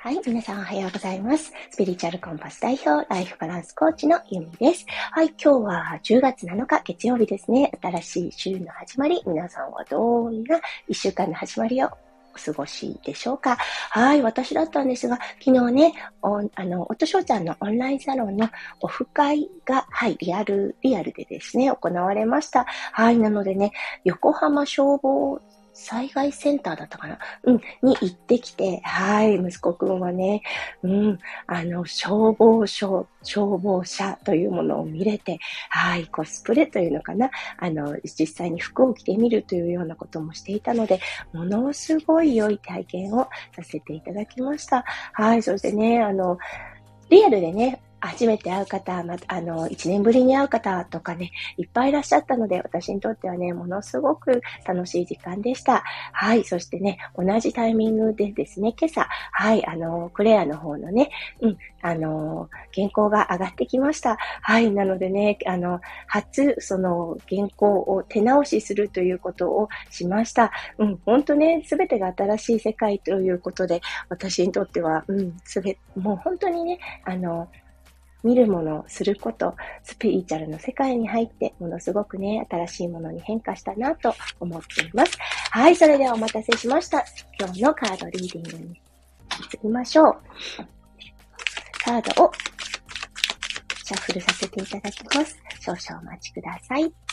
はい、皆さんおはようございます。スピリチュアルコンパス代表、ライフバランスコーチのゆみです。はい、今日は10月7日月曜日ですね。新しい週の始まり、皆さんはどんな1週間の始まりをお過ごしでしょうか。はい、私だったんですが、昨日ね、夫翔ちゃんのオンラインサロンのオフ会が、はい、リアルでですね、行われました。はい、なのでね、横浜消防災害センターだったかなに行ってきて、はい、息子くんはね、消防車というものを見れて、はい、コスプレというのかな、実際に服を着てみるというようなこともしていたので、ものすごい良い体験をさせていただきました。はい、そしてね、リアルでね、初めて会う方、1年ぶりに会う方とかね、いっぱいいらっしゃったので、私にとってはね、ものすごく楽しい時間でした。はい、そしてね、同じタイミングでですね、今朝、はい、クレアの方のね、原稿が上がってきました。はい、なのでね、初、その原稿を手直しするということをしました。本当ね、すべてが新しい世界ということで、私にとっては、もう本当にね、見るもの、すること、スピリチュアルの世界に入って、ものすごくね、新しいものに変化したなと思っています。はい、それではお待たせしました。今日のカードリーディングに移りましょう。カードをシャッフルさせていただきます。少々お待ちください。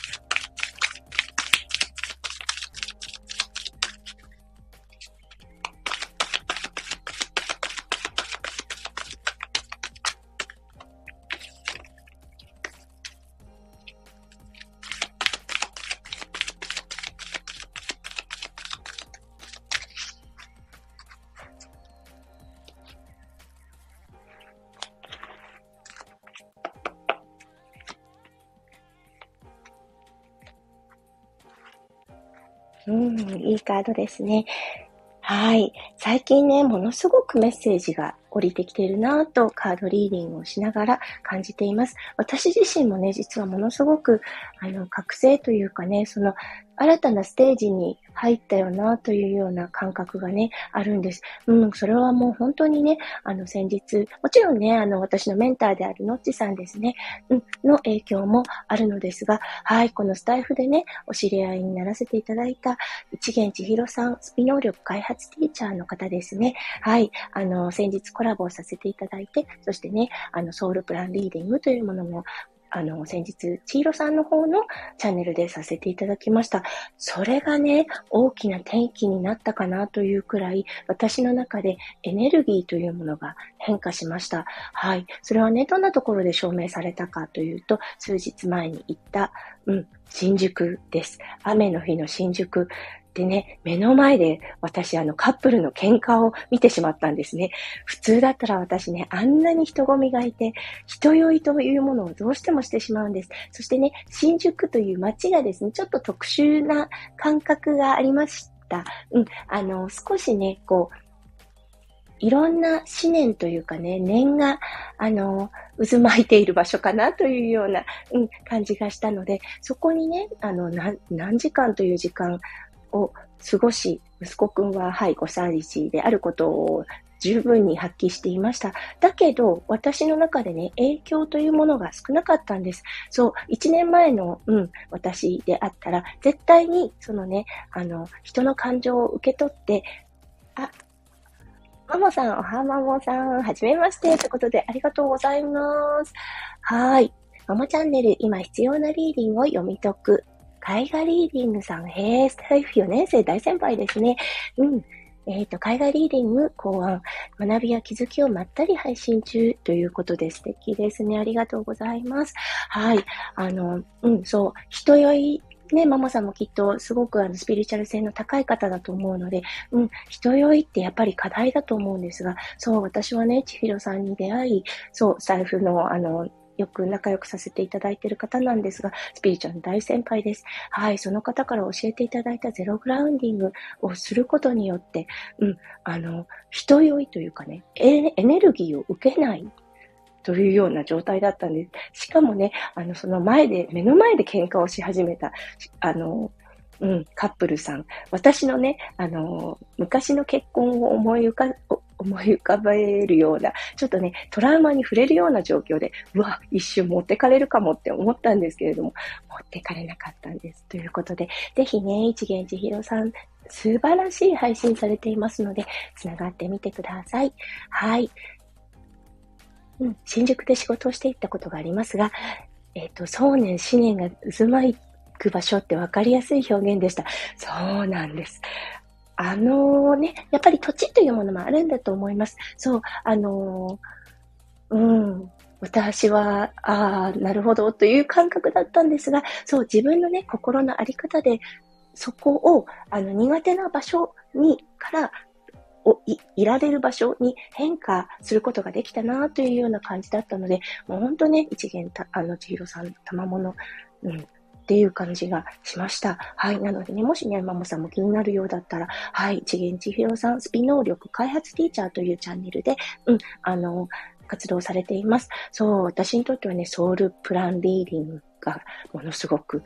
いいカードですね。はい。最近ね、ものすごくメッセージが降りてきているなぁとカードリーディングをしながら感じています。私自身もね、実はものすごく、覚醒というかね、その新たなステージに入ったよなというような感覚がね、あるんです。それはもう本当にね、先日、もちろんね、私のメンターであるのっちさんですね、の影響もあるのですが、はい、このスタイフでね、お知り合いにならせていただいた一元千尋さん、スピ能力開発ティーチャーの方ですね。はい、先日コラボをさせていただいて、そしてね、ソウルプランリーディングというものも先日、千尋さんの方のチャンネルでさせていただきました。それがね、大きな転機になったかなというくらい、私の中でエネルギーというものが変化しました。はい。それはね、どんなところで証明されたかというと、数日前に行った、新宿です。雨の日の新宿。でね、目の前で私カップルの喧嘩を見てしまったんですね。普通だったら私ね、あんなに人混みがいて、人酔いというものをどうしてもしてしまうんです。そしてね、新宿という街がですね、ちょっと特殊な感覚がありました。少しね、いろんな思念というかね、念が、渦巻いている場所かなというような、感じがしたので、そこにね、何時間という時間を過ごし、息子くんは、はい、5歳児であることを十分に発揮していました。だけど、私の中でね、影響というものが少なかったんです。そう、1年前の、私であったら、絶対に、そのね、人の感情を受け取って、マモさん、マモさん、はじめまして。ということで、ありがとうございます。はい。マモチャンネル、今必要なリーディングを読み解く。絵画リーディングさん、スタイフ4年生大先輩ですね。絵画リーディング考案、学びや気づきをまったり配信中ということで素敵ですね。ありがとうございます。はい。そう、人酔いね、ママさんもきっとすごくスピリチュアル性の高い方だと思うので、人酔いってやっぱり課題だと思うんですが、そう、私はね、千尋さんに出会い、そう、財布のよく仲良くさせていただいている方なんですが、スピリチュアルの大先輩です。はい、その方から教えていただいたゼログラウンディングをすることによって、人酔いというかね、エネルギーを受けないというような状態だったんです。しかもね、その目の前で喧嘩をし始めた、カップルさん。私のね、昔の結婚を思い浮かべるような、ちょっとね、トラウマに触れるような状況で、一瞬持ってかれるかもって思ったんですけれども、持ってかれなかったんです。ということで、ぜひね、一元千尋さん、素晴らしい配信されていますので、つながってみてください。はい。新宿で仕事をしていったことがありますが、想念、思念が渦巻く場所って分かりやすい表現でした。そうなんです。やっぱり土地というものもあるんだと思います。そう、私は、なるほどという感覚だったんですが、そう、自分のね、心のあり方で、そこを、苦手な場所からいられる場所に変化することができたなというような感じだったので、もう本当ね、一元千尋さん、賜物、っていう感じがしました。はい。なのでね、もしね、マモさんも気になるようだったら、はい、一元千尋さん、スピ能力開発ティーチャーというチャンネルで、活動されています。そう、私にとってはね、ソウルプランリーディングがものすごく、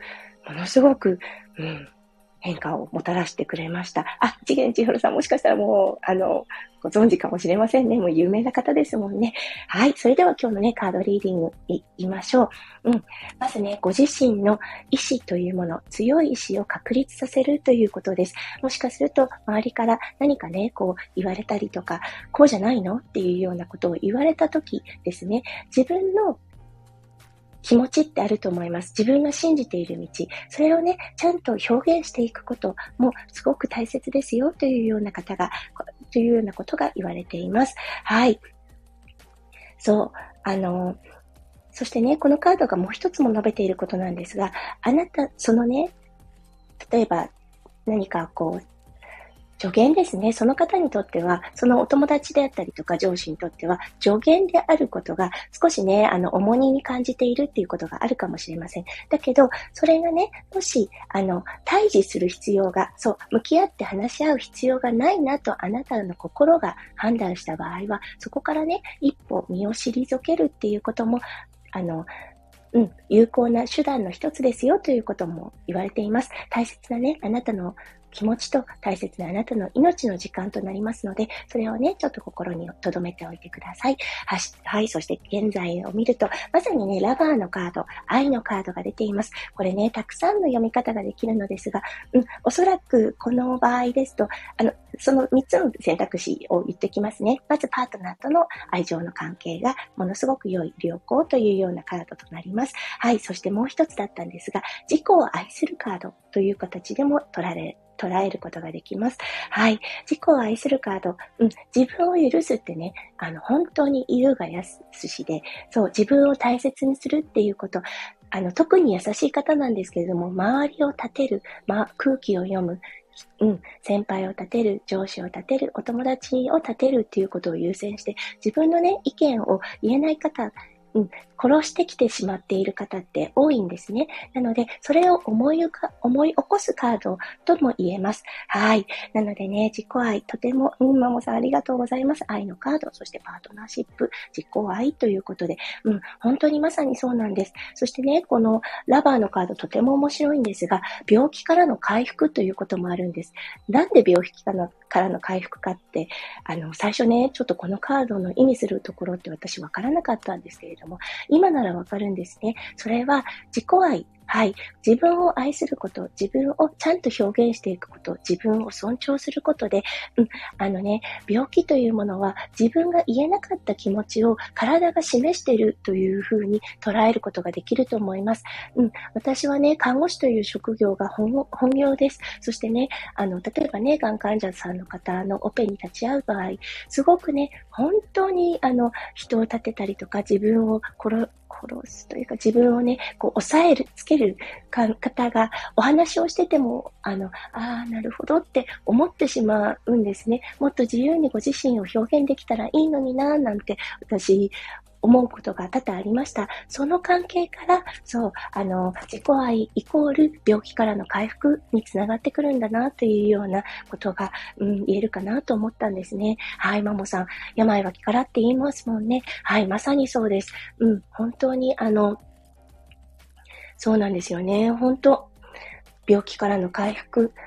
変化をもたらしてくれました。一元千尋さん、もしかしたらもう、ご存知かもしれませんね。もう有名な方ですもんね。はい。それでは今日のね、カードリーディングいきましょう。まずね、ご自身の意志というもの、強い意志を確立させるということです。もしかすると、周りから何かね、こう言われたりとか、こうじゃないのっていうようなことを言われたときですね、自分の気持ちってあると思います。自分が信じている道。それをね、ちゃんと表現していくこともすごく大切ですよというようなことが言われています。はい。そう。そしてね、このカードがもう一つも述べていることなんですが、あなた、そのね、例えば何かこう、助言ですね。その方にとっては、そのお友達であったりとか上司にとっては、助言であることが少しね、重荷に感じているっていうことがあるかもしれません。だけど、それがね、もし、対峙する必要が、向き合って話し合う必要がないなとあなたの心が判断した場合は、そこからね、一歩身を退けるっていうことも、有効な手段の一つですよということも言われています。大切なね、あなたの気持ちと大切なあなたの命の時間となりますので、それをね、ちょっと心に留めておいてください。はい、そして現在を見ると、まさにね、ラバーのカード、愛のカードが出ています。これね、たくさんの読み方ができるのですが、おそらくこの場合ですと、その3つの選択肢を言ってきますね。まずパートナーとの愛情の関係がものすごく良い良好というようなカードとなります。はい、そしてもう一つだったんですが、自己を愛するカードという形でも捉えることができます。はい。自己を愛するカード。自分を許すってね、本当に優が安しで、そう、自分を大切にするっていうこと、特に優しい方なんですけれども、周りを立てる、空気を読む、先輩を立てる、上司を立てる、お友達を立てるっていうことを優先して、自分のね、意見を言えない方、殺してきてしまっている方って多いんですね。なので、それを思い起こすカードとも言えます。はい。なのでね、自己愛、とても、マモさんありがとうございます。愛のカード、そしてパートナーシップ、自己愛ということで、本当にまさにそうなんです。そしてね、このラバーのカードとても面白いんですが、病気からの回復ということもあるんです。なんで病気からの回復かって、最初ね、ちょっとこのカードの意味するところって私わからなかったんですけれども、今ならわかるんですね。それは自己愛。はい。自分を愛すること、自分をちゃんと表現していくこと、自分を尊重することで、病気というものは自分が言えなかった気持ちを体が示しているというふうに捉えることができると思います。私はね、看護師という職業が本業です。そしてね、例えばね、がん患者さんの方のオペに立ち会う場合、すごくね、本当に人を立てたりとか、自分を殺すというか、自分をね、こうつける方がお話をしてても、なるほどって思ってしまうんですね。もっと自由にご自身を表現できたらいいのにな、なんて私、思うことが多々ありました。その関係から、自己愛イコール病気からの回復につながってくるんだなというようなことが、言えるかなと思ったんですね。はい、マモさん、病は気からって言いますもんね。はい、まさにそうです。本当にそうなんですよね。本当、病気からの回復、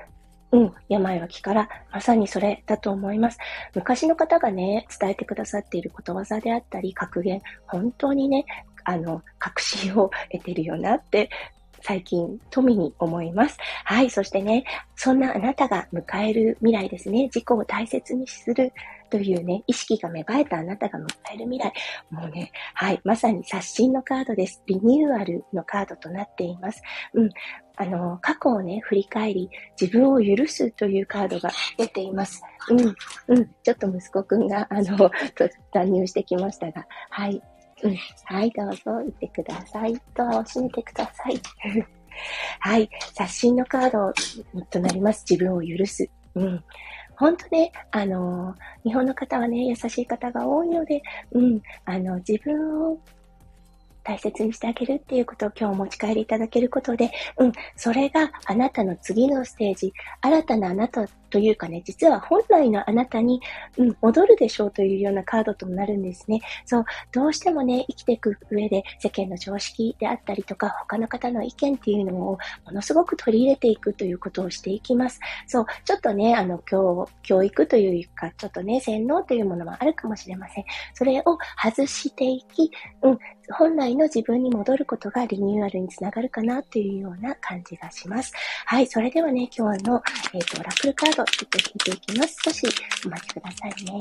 病は気から、まさにそれだと思います。昔の方がね、伝えてくださっていることわざであったり、格言、本当にね、確信を得てるよなって、最近、富に思います。はい、そしてね、そんなあなたが迎える未来ですね、自己を大切にするというね、意識が芽生えたあなたが迎える未来、もうね、はい、まさに刷新のカードです。リニューアルのカードとなっています。過去をね、振り返り、自分を許すというカードが出ています。ちょっと息子くんが、乱入してきましたが、はい。はい、どうぞ、行ってください。ドアを閉めてください。はい、刷新のカードとなります。自分を許す。本当ね、日本の方はね、優しい方が多いので、自分を大切にしてあげるっていうことを今日お持ち帰りいただけることで、それがあなたの次のステージ、新たなあなたというかね、実は本来のあなたに、戻るでしょうというようなカードとなるんですね。そう、どうしてもね、生きていく上で世間の常識であったりとか、他の方の意見っていうのをものすごく取り入れていくということをしていきます。そう、ちょっとね、教育というか、ちょっとね、洗脳というものもあるかもしれません。それを外していき、本来の自分に戻ることがリニューアルにつながるかなというような感じがします。はい、それではね、今日の、オラクルカード、ちょっと引いていきます。少しお待ちくださいね。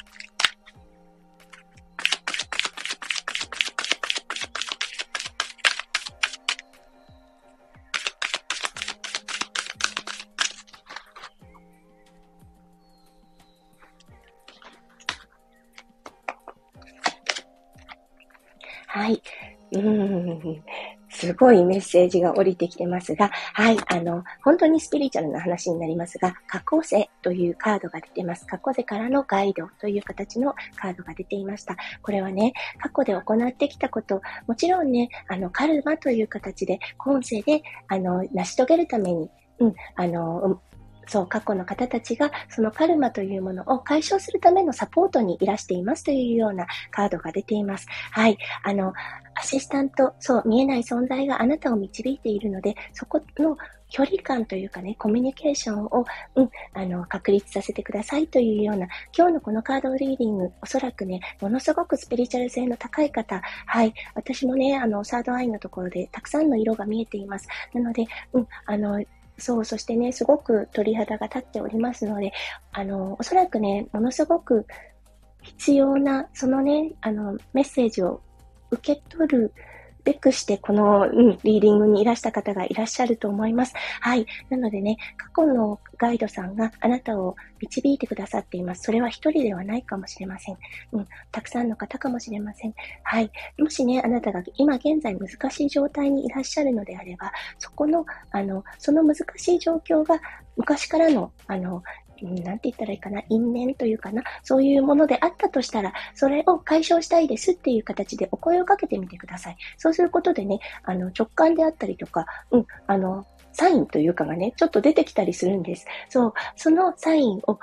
はい。すごいメッセージが降りてきてますが、はい、本当にスピリチュアルな話になりますが、過去世というカードが出てます。過去世からのガイドという形のカードが出ていました。これはね、過去で行ってきたこと、もちろんね、カルマという形で、今世で、成し遂げるために、そう、過去の方たちがそのカルマというものを解消するためのサポートにいらしていますというようなカードが出ています。はい。アシスタント、そう、見えない存在があなたを導いているので、そこの距離感というかね、コミュニケーションを、確立させてくださいというような、今日のこのカードリーディング、おそらくね、ものすごくスピリチュアル性の高い方、はい、私もね、サードアイのところでたくさんの色が見えています。なので、そう、そしてね、すごく鳥肌が立っておりますので、おそらくね、ものすごく必要な、そのね、メッセージを受け取るべくして、この、リーディングにいらした方がいらっしゃると思います。はい。なのでね、過去のガイドさんがあなたを導いてくださっています。それは一人ではないかもしれません。たくさんの方かもしれません。はい。もしね、あなたが今現在難しい状態にいらっしゃるのであれば、その難しい状況が昔からの、なんて言ったらいいかな、因縁というかな、そういうものであったとしたら、それを解消したいですっていう形でお声をかけてみてください。そうすることでね、直感であったりとか、サインというかがね、ちょっと出てきたりするんです。そう、そのサインを、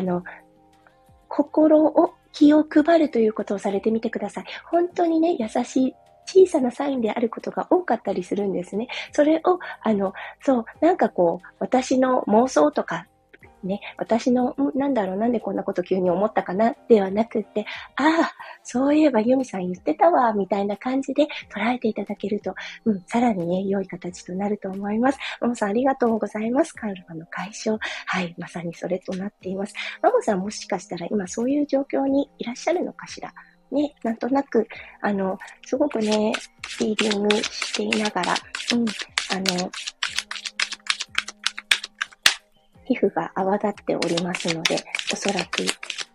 気を配るということをされてみてください。本当にね、優しい、小さなサインであることが多かったりするんですね。それを、なんかこう、私の妄想とか、ね、私の、なんだろう、なんでこんなこと急に思ったかな、ではなくって、そういえばユミさん言ってたわ、みたいな感じで捉えていただけると、さらにね、良い形となると思います。マモさんありがとうございます。カルマの解消。はい、まさにそれとなっています。マモさんもしかしたら今そういう状況にいらっしゃるのかしら。ね、なんとなく、すごくね、リーディングしていながら、皮膚が泡立っておりますので、おそらく、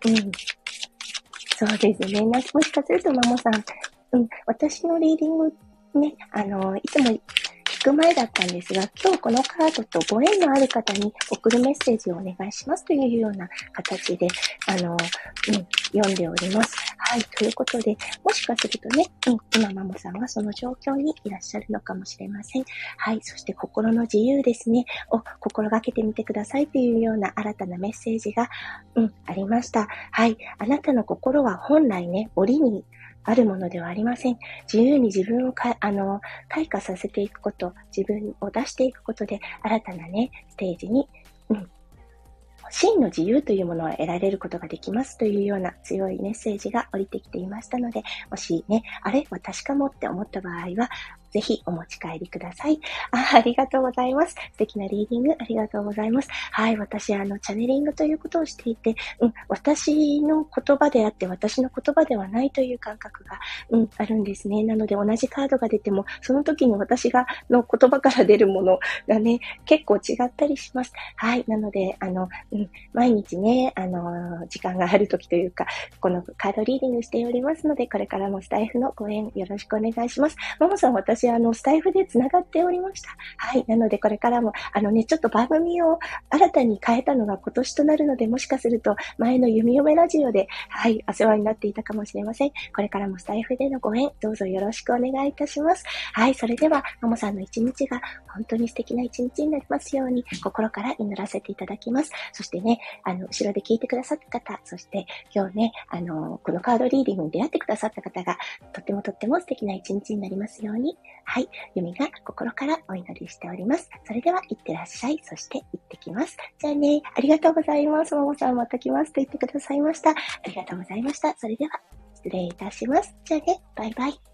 そうですね。もしかするとマモさん、私のリーディングね、いつも聞く前だったんですが、今日このカードとご縁のある方に送るメッセージをお願いしますというような形で、読んでおります。はい。ということで、もしかするとね、今マモさんはその状況にいらっしゃるのかもしれません。はい。そして心の自由ですね、を心がけてみてくださいというような新たなメッセージが、ありました。はい。あなたの心は本来ね、檻にあるものではありません。自由に自分を開花させていくこと、自分を出していくことで、新たなね、ステージに、 真の自由というものを得られることができますというような強いメッセージが降りてきていましたので、もしね、あれ私かもって思った場合は、ぜひお持ち帰りください。ありがとうございます。素敵なリーディングありがとうございます。はい、私、チャネリングということをしていて、私の言葉であって私の言葉ではないという感覚が、あるんですね。なので同じカードが出ても、その時に私の言葉から出るものがね、結構違ったりします。はい、なので、毎日ね、時間がある時というか、このカードリーディングしておりますので、これからもスタイフのご縁よろしくお願いします。ももさん、私、スタイフで繋がっておりました。はい。なので、これからも、ちょっと番組を新たに変えたのが今年となるので、もしかすると、前の弓嫁ラジオで、はい、お世話になっていたかもしれません。これからもスタイフでのご縁、どうぞよろしくお願いいたします。はい。それでは、ももさんの一日が、本当に素敵な一日になりますように、心から祈らせていただきます。そしてね、後ろで聞いてくださった方、そして今日ね、このカードリーディングに出会ってくださった方が、とっても素敵な一日になりますように、はい、ユミが心からお祈りしております。それでは、いってらっしゃい。そして、行ってきます。じゃあね、ありがとうございます。ももさんまた来ますと言ってくださいました。ありがとうございました。それでは、失礼いたします。じゃあね、バイバイ。